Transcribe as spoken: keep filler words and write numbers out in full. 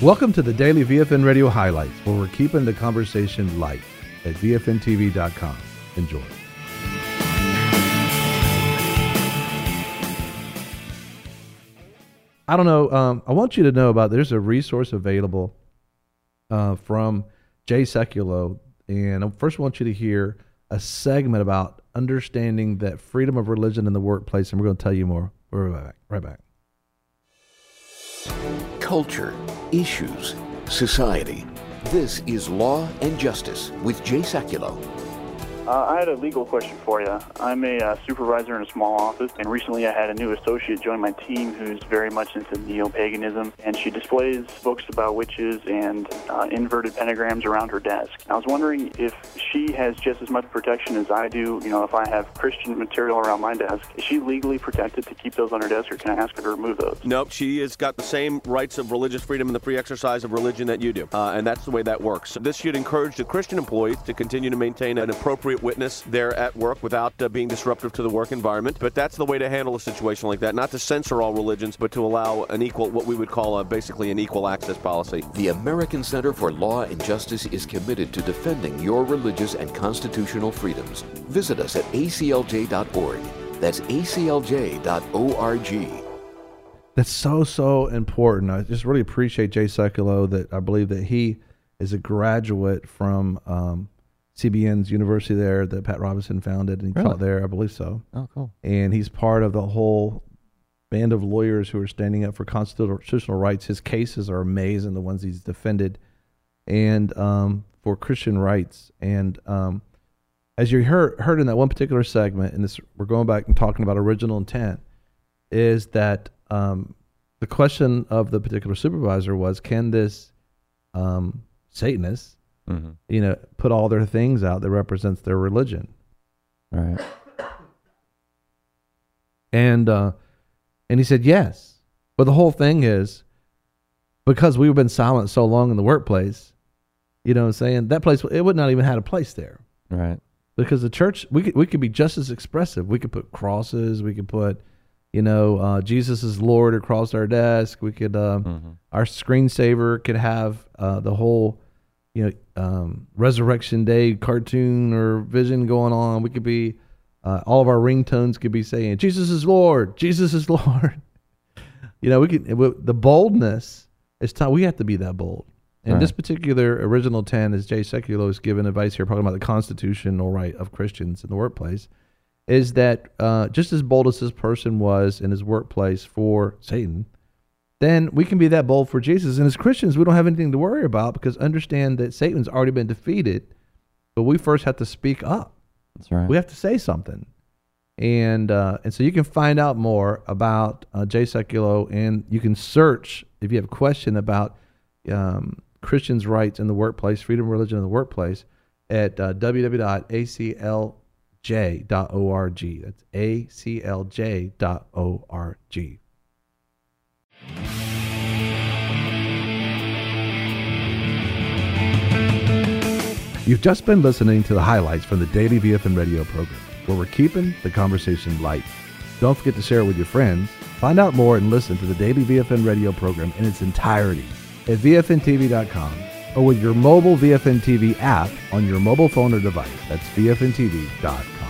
Welcome to the Daily V F N Radio Highlights, where we're keeping the conversation light at V F N T V dot com. Enjoy. I don't know. Um, I want you to know about there's a resource available uh, from Jay Sekulow. And I first want you to hear a segment about understanding that freedom of religion in the workplace. And we're going to tell you more. We're right back. Right back. Culture, issues, society. This is Law and Justice with Jay Sekulow. Uh, I had a legal question for you. I'm a uh, supervisor in a small office, and recently I had a new associate join my team who's very much into neo-paganism, and she displays books about witches and uh, inverted pentagrams around her desk. I was wondering if she has just as much protection as I do. You know, if I have Christian material around my desk, is she legally protected to keep those on her desk, or can I ask her to remove those? Nope, she has got the same rights of religious freedom and the free exercise of religion that you do, uh, and that's the way that works. This should encourage the Christian employees to continue to maintain an appropriate witness there at work without uh, being disruptive to the work environment. But that's the way to handle a situation like that, not to censor all religions, but to allow an equal, what we would call a, basically an equal access policy. The American Center for Law and Justice is committed to defending your religious and constitutional freedoms. Visit us at A C L J dot org. That's A C L J dot org. That's so, so important. I just really appreciate Jay Sekulow, that I believe that he is a graduate from um, C B N's university there that Pat Robinson founded, and he Really? taught there, I believe so. Oh, cool. And he's part of the whole band of lawyers who are standing up for constitutional rights. His cases are amazing, the ones he's defended, and um, for Christian rights. And um, as you heard, heard in that one particular segment, and this we're going back and talking about original intent, is that um, the question of the particular supervisor was, can this um, Satanist Mm-hmm. you know, put all their things out that represents their religion. All right. And uh, and he said yes. But the whole thing is, because we've been silent so long in the workplace, you know what I'm saying, that place, it would not even had a place there. Right. Because the church, we could, we could be just as expressive. We could put crosses. We could put, you know, uh, Jesus is Lord across our desk. We could, um, Mm-hmm. our screensaver could have uh, the whole, you know, um, Resurrection Day cartoon or vision going on. We could be, uh, all of our ringtones could be saying, Jesus is Lord, Jesus is Lord. You know, we could, the boldness, it's time, we have to be that bold. And Right. this particular original ten, as Jay Sekulow is giving advice here, talking about the constitutional right of Christians in the workplace, is that uh, just as bold as this person was in his workplace for Satan, then we can be that bold for Jesus. And as Christians, we don't have anything to worry about, because understand that Satan's already been defeated, but we first have to speak up. That's right. We have to say something. And uh, and so you can find out more about uh, Jay Sekulow, and you can search, if you have a question about um, Christians' rights in the workplace, freedom of religion in the workplace, at uh, w w w dot a c l j dot org. That's a c l j dot org. You've just been listening to the highlights from the Daily V F N Radio program, where we're keeping the conversation light. Don't forget to share it with your friends. Find out more and listen to the Daily V F N Radio program in its entirety at V F N T V dot com or with your mobile V F N T V app on your mobile phone or device. That's V F N T V dot com.